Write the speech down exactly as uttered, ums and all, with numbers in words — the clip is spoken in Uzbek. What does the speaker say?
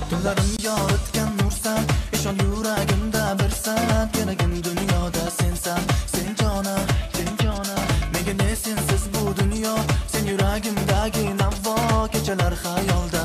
Tunlarim yoritgan nursan, ishon yuragimda birsan. Keragim dunyoda sensan, sen jona, sen jona. Nega ne sensiz bu dunyo, sen yuragimdagi navo. Kechalar xayolda